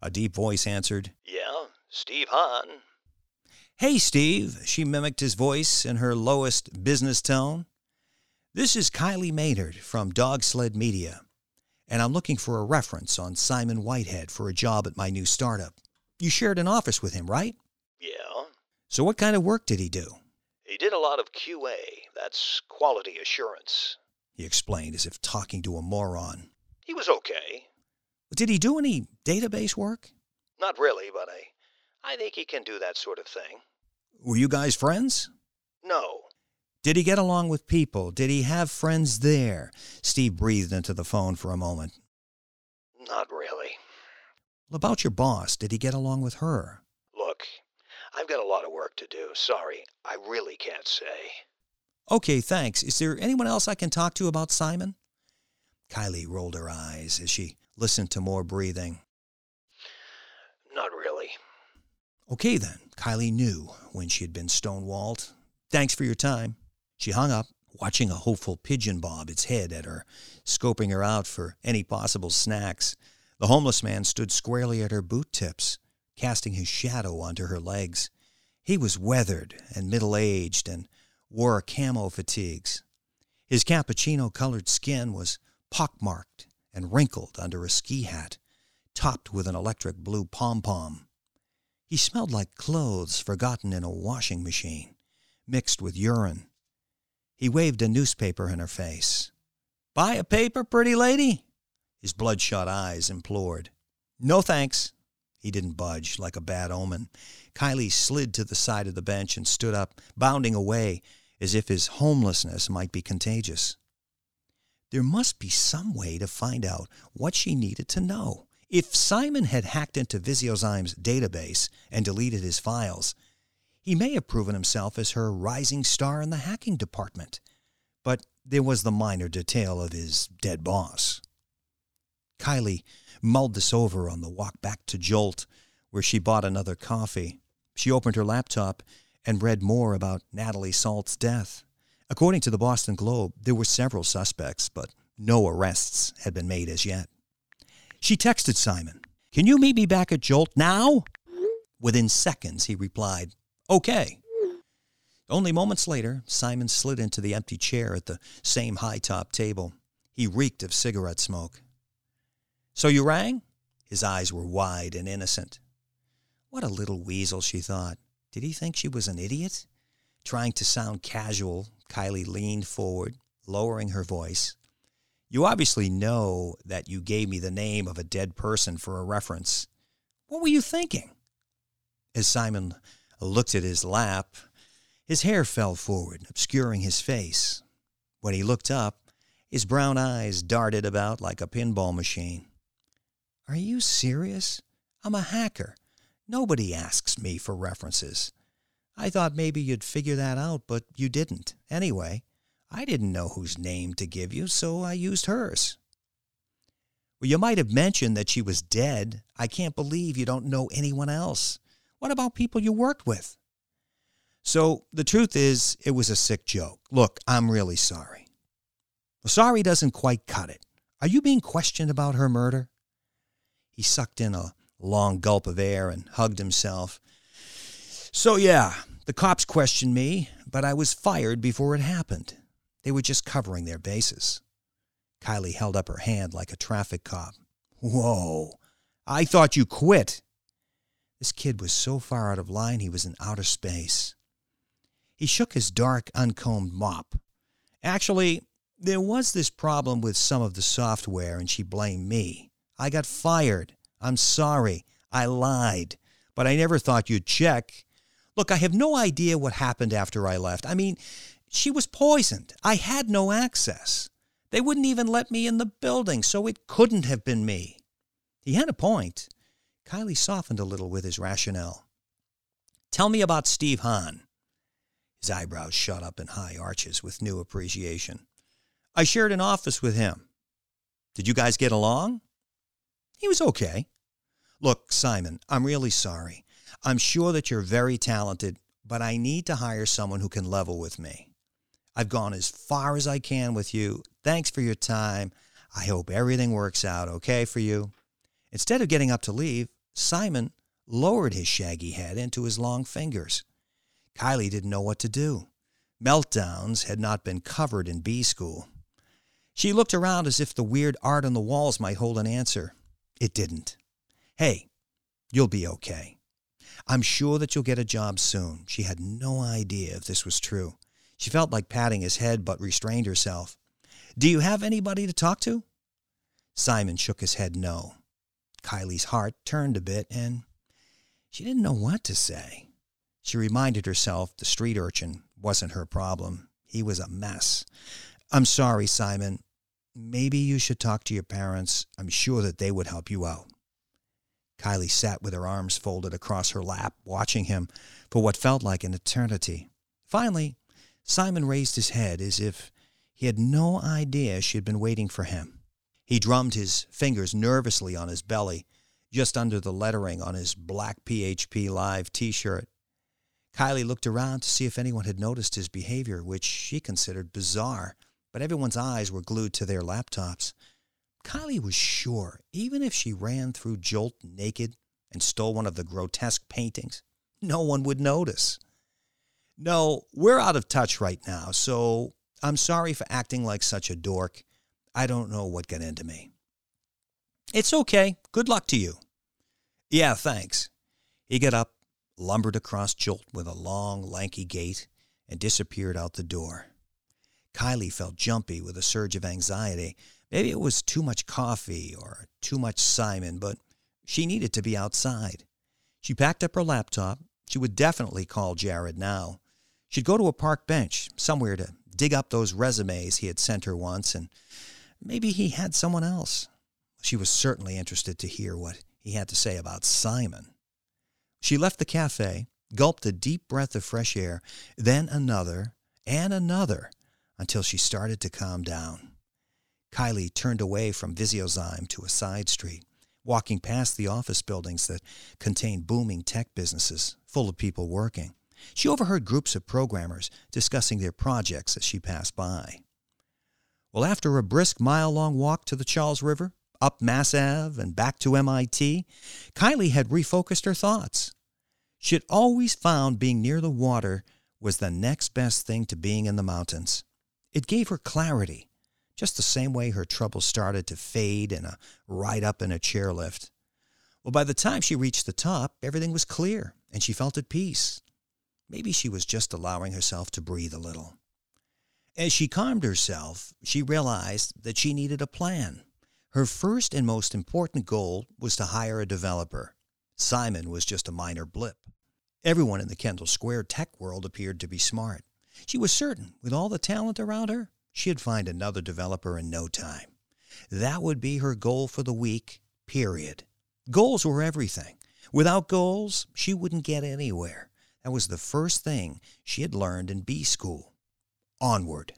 A deep voice answered. Yeah, Steve Hahn. Hey, Steve, she mimicked his voice in her lowest business tone. This is Kylie Maynard from Dog Sled Media, and I'm looking for a reference on Simon Whitehead for a job at my new startup. You shared an office with him, right? Yeah. So what kind of work did he do? He did a lot of QA. That's quality assurance. He explained as if talking to a moron. He was okay. Did he do any database work? Not really, but I think he can do that sort of thing. Were you guys friends? No. Did he get along with people? Did he have friends there? Steve breathed into the phone for a moment. Not really. About your boss, did he get along with her? Look, I've got a lot of work to do. Sorry, I really can't say. Okay, thanks. Is there anyone else I can talk to about Simon? Kylie rolled her eyes as she listened to more breathing. Not really. Okay then, Kylie knew when she had been stonewalled. Thanks for your time. She hung up, watching a hopeful pigeon bob its head at her, scoping her out for any possible snacks. The homeless man stood squarely at her boot tips, casting his shadow onto her legs. He was weathered and middle-aged and wore camo fatigues. His cappuccino-colored skin was pockmarked and wrinkled under a ski hat, topped with an electric blue pom-pom. He smelled like clothes forgotten in a washing machine, mixed with urine. He waved a newspaper in her face. "Buy a paper, pretty lady?" His bloodshot eyes implored. "No thanks." He didn't budge, like a bad omen. Kylie slid to the side of the bench and stood up, bounding away, as if his homelessness might be contagious. There must be some way to find out what she needed to know. If Simon had hacked into Visiozym's database and deleted his files, he may have proven himself as her rising star in the hacking department. But there was the minor detail of his dead boss. Kylie mulled this over on the walk back to Jolt, where she bought another coffee. She opened her laptop and read more about Natalie Salt's death. According to the Boston Globe, there were several suspects, but no arrests had been made as yet. She texted Simon, "Can you meet me back at Jolt now?" Within seconds, he replied, "Okay." Only moments later, Simon slid into the empty chair at the same high-top table. He reeked of cigarette smoke. "So you rang?" His eyes were wide and innocent. What a little weasel, she thought. Did he think she was an idiot? Trying to sound casual, Kylie leaned forward, lowering her voice. "You obviously know that you gave me the name of a dead person for a reference. What were you thinking?" As Simon looked at his lap, his hair fell forward, obscuring his face. When he looked up, his brown eyes darted about like a pinball machine. "Are you serious? I'm a hacker. Nobody asks me for references. I thought maybe you'd figure that out, but you didn't. Anyway, I didn't know whose name to give you, so I used hers." "Well, you might have mentioned that she was dead. I can't believe you don't know anyone else. What about people you worked with?" "So the truth is, it was a sick joke. Look, I'm really sorry." "Well, sorry doesn't quite cut it. Are you being questioned about her murder?" He sucked in a long gulp of air and hugged himself. "So yeah, the cops questioned me, but I was fired before it happened. They were just covering their bases." Kylie held up her hand like a traffic cop. "Whoa, I thought you quit." This kid was so far out of line he was in outer space. He shook his dark, uncombed mop. "Actually, there was this problem with some of the software, and she blamed me. I got fired. I'm sorry. I lied. But I never thought you'd check. Look, I have no idea what happened after I left. I mean, she was poisoned. I had no access. They wouldn't even let me in the building, so it couldn't have been me." He had a point. Kylie softened a little with his rationale. "Tell me about Steve Hahn." His eyebrows shot up in high arches with new appreciation. "I shared an office with him." "Did you guys get along?" "He was okay." "Look, Simon, I'm really sorry. I'm sure that you're very talented, but I need to hire someone who can level with me. I've gone as far as I can with you. Thanks for your time. I hope everything works out okay for you." Instead of getting up to leave, Simon lowered his shaggy head into his long fingers. Kylie didn't know what to do. Meltdowns had not been covered in B school. She looked around as if the weird art on the walls might hold an answer. It didn't. Hey, you'll be okay. I'm sure that you'll get a job soon. She had no idea if this was true. She felt like patting his head but restrained herself. Do you have anybody to talk to? Simon shook his head no. Kylie's heart turned a bit and she didn't know what to say. She reminded herself the street urchin wasn't her problem. He was a mess. I'm sorry, Simon. Maybe you should talk to your parents. I'm sure that they would help you out. Kylie sat with her arms folded across her lap, watching him for what felt like an eternity. Finally, Simon raised his head as if he had no idea she had been waiting for him. He drummed his fingers nervously on his belly, just under the lettering on his black PHP Live t-shirt. Kylie looked around to see if anyone had noticed his behavior, which she considered bizarre, but everyone's eyes were glued to their laptops. Kylie was sure, even if she ran through Jolt naked and stole one of the grotesque paintings, no one would notice. No, we're out of touch right now, so I'm sorry for acting like such a dork. I don't know what got into me. It's okay. Good luck to you. Yeah, thanks. He got up, lumbered across Jolt with a long, lanky gait, and disappeared out the door. Kylie felt jumpy with a surge of anxiety. Maybe it was too much coffee or too much Simon, but she needed to be outside. She packed up her laptop. She would definitely call Jared now. She'd go to a park bench, somewhere to dig up those resumes he had sent her once, and maybe he had someone else. She was certainly interested to hear what he had to say about Simon. She left the cafe, gulped a deep breath of fresh air, then another and another, until she started to calm down. Kylie turned away from Visiozyme to a side street, walking past the office buildings that contained booming tech businesses full of people working. She overheard groups of programmers discussing their projects as she passed by. Well, after a brisk mile-long walk to the Charles River, up Mass Ave, and back to MIT, Kylie had refocused her thoughts. She had always found being near the water was the next best thing to being in the mountains. It gave her clarity, just the same way her troubles started to fade in a ride up in a chairlift. Well, by the time she reached the top, everything was clear, and she felt at peace. Maybe she was just allowing herself to breathe a little. As she calmed herself, she realized that she needed a plan. Her first and most important goal was to hire a developer. Simon was just a minor blip. Everyone in the Kendall Square tech world appeared to be smart. She was certain, with all the talent around her, she'd find another developer in no time. That would be her goal for the week, period. Goals were everything. Without goals, she wouldn't get anywhere. That was the first thing she had learned in B school. Onward.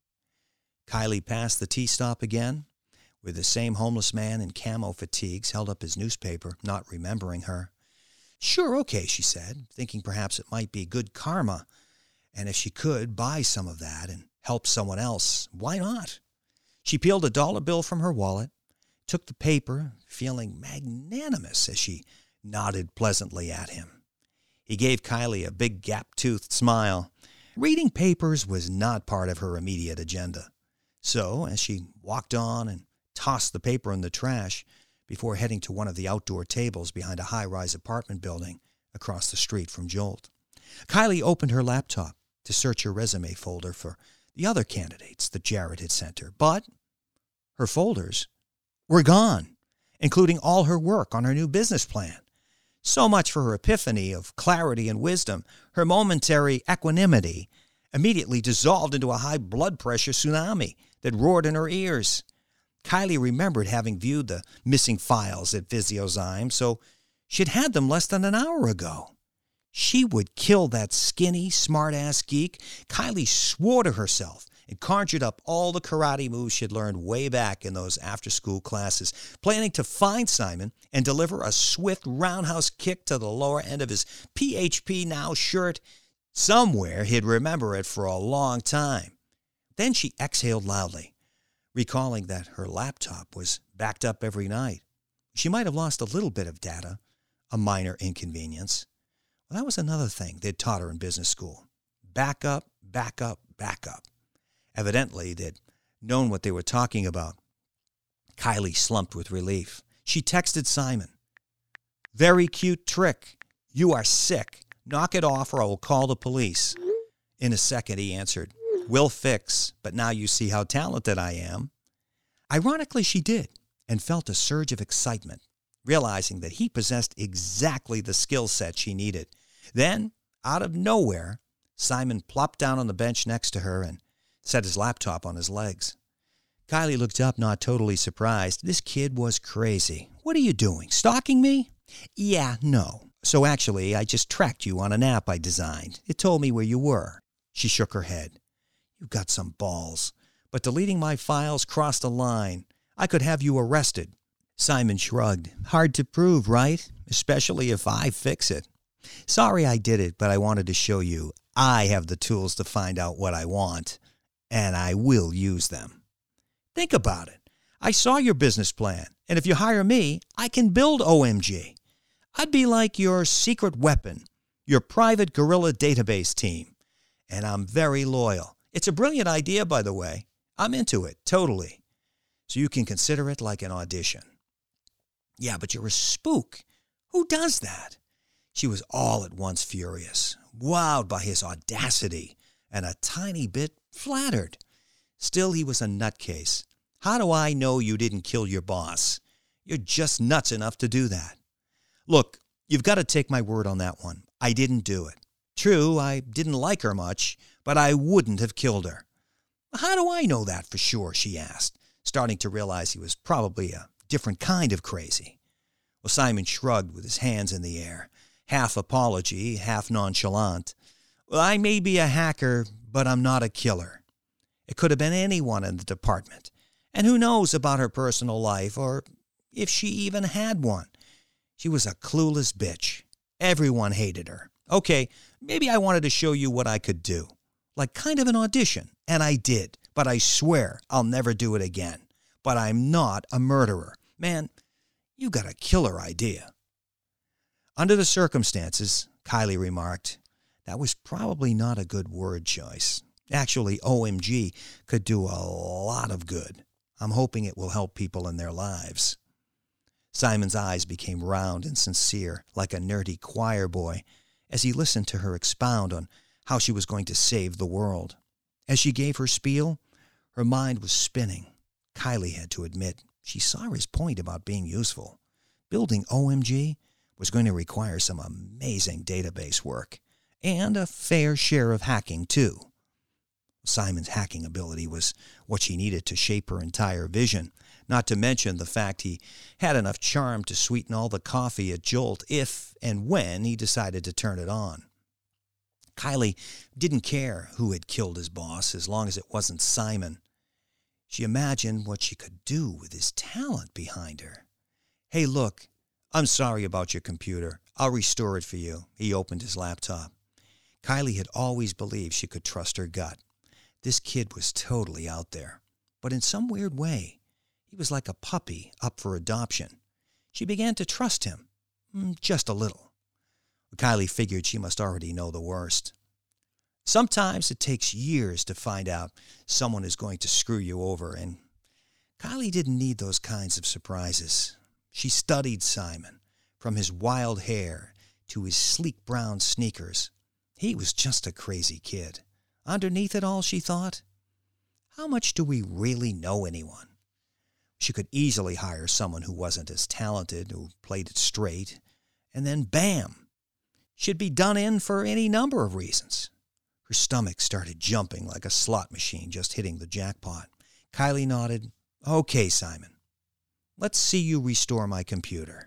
Kylie passed the T-stop again, where the same homeless man in camo fatigues held up his newspaper, not remembering her. Sure, okay, she said, thinking perhaps it might be good karma, and if she could, buy some of that and help someone else, why not? She peeled a dollar bill from her wallet, took the paper, feeling magnanimous as she nodded pleasantly at him. He gave Kylie a big gap-toothed smile. Reading papers was not part of her immediate agenda. So, as she walked on and tossed the paper in the trash before heading to one of the outdoor tables behind a high-rise apartment building across the street from Jolt, Kylie opened her laptop to search her resume folder for the other candidates that Jared had sent her. But her folders were gone, including all her work on her new business plan. So much for her epiphany of clarity and wisdom. Her momentary equanimity immediately dissolved into a high blood pressure tsunami that roared in her ears. Kylie remembered having viewed the missing files at Visiozyme, so she'd had them less than an hour ago. She would kill that skinny, smart-ass geek. Kylie swore to herself and conjured up all the karate moves she'd learned way back in those after-school classes, planning to find Simon and deliver a swift roundhouse kick to the lower end of his PHP Now shirt. Somewhere he'd remember it for a long time. Then she exhaled loudly, recalling that her laptop was backed up every night. She might have lost a little bit of data, a minor inconvenience. Well, that was another thing they'd taught her in business school. Back up, back up, back up. Evidently, they'd known what they were talking about. Kylie slumped with relief. She texted Simon. "Very cute trick. You are sick. Knock it off or I will call the police." In a second, he answered, "Will fix, but now you see how talented I am." Ironically, she did, and felt a surge of excitement, realizing that he possessed exactly the skill set she needed. Then, out of nowhere, Simon plopped down on the bench next to her and set his laptop on his legs. Kylie looked up, not totally surprised. This kid was crazy. "What are you doing? Stalking me?" "Yeah, no. So actually, I just tracked you on an app I designed. It told me where you were." She shook her head. "You've got some balls. But deleting my files crossed a line. I could have you arrested." Simon shrugged. "Hard to prove, right? Especially if I fix it." "Sorry I did it, but I wanted to show you I have the tools to find out what I want, and I will use them." "Think about it. I saw your business plan, and if you hire me, I can build OMG. I'd be like your secret weapon, your private guerrilla database team. And I'm very loyal. It's a brilliant idea, by the way. I'm into it, totally. So you can consider it like an audition." "Yeah, but you're a spook. Who does that?" She was all at once furious, wowed by his audacity, and a tiny bit flattered. Still, he was a nutcase. "How do I know you didn't kill your boss? You're just nuts enough to do that." "Look, you've got to take my word on that one. I didn't do it. True, I didn't like her much, but I wouldn't have killed her." "How do I know that for sure?" she asked, starting to realize he was probably a different kind of crazy. Well, Simon shrugged with his hands in the air, half apology, half nonchalant. "Well, I may be a hacker, but I'm not a killer. It could have been anyone in the department. And who knows about her personal life, or if she even had one. She was a clueless bitch. Everyone hated her. Okay, maybe I wanted to show you what I could do. Like kind of an audition, and I did. But I swear I'll never do it again. But I'm not a murderer. Man, you got a killer idea." Under the circumstances, Kylie remarked, that was probably not a good word choice. Actually, OMG could do a lot of good. I'm hoping it will help people in their lives. Simon's eyes became round and sincere, like a nerdy choir boy, as he listened to her expound on how she was going to save the world. As she gave her spiel, her mind was spinning. Kylie had to admit she saw his point about being useful. Building OMG was going to require some amazing database work, and a fair share of hacking, too. Simon's hacking ability was what she needed to shape her entire vision, not to mention the fact he had enough charm to sweeten all the coffee at Jolt if and when he decided to turn it on. Kylie didn't care who had killed his boss as long as it wasn't Simon. She imagined what she could do with his talent behind her. "Hey, look, I'm sorry about your computer. I'll restore it for you." He opened his laptop. Kylie had always believed she could trust her gut. This kid was totally out there. But in some weird way, he was like a puppy up for adoption. She began to trust him, just a little. Kylie figured she must already know the worst. Sometimes it takes years to find out someone is going to screw you over, and Kylie didn't need those kinds of surprises. She studied Simon, from his wild hair to his sleek brown sneakers. He was just a crazy kid. Underneath it all, she thought, how much do we really know anyone? She could easily hire someone who wasn't as talented, who played it straight, and then bam! She'd be done in for any number of reasons. Her stomach started jumping like a slot machine just hitting the jackpot. Kylie nodded. "Okay, Simon. Let's see you restore my computer."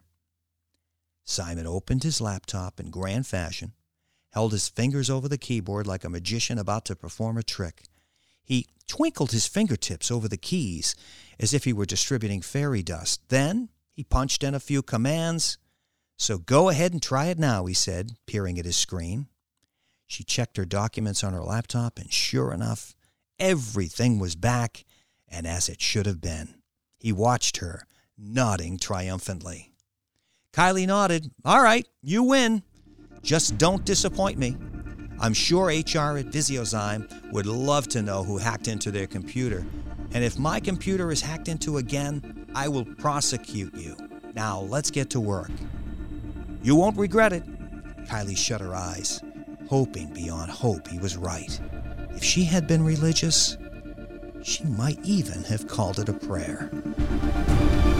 Simon opened his laptop in grand fashion, held his fingers over the keyboard like a magician about to perform a trick. He twinkled his fingertips over the keys as if he were distributing fairy dust. Then he punched in a few commands. "So go ahead and try it now," he said, peering at his screen. She checked her documents on her laptop, and sure enough, everything was back and as it should have been. He watched her, nodding triumphantly. Kylie nodded. All right, you win. Just don't disappoint me. I'm sure HR at Viziozyme would love to know who hacked into their computer. And if my computer is hacked into again, I will prosecute you. Now, let's get to work. You won't regret it. Kylie shut her eyes, hoping beyond hope he was right. If she had been religious, she might even have called it a prayer.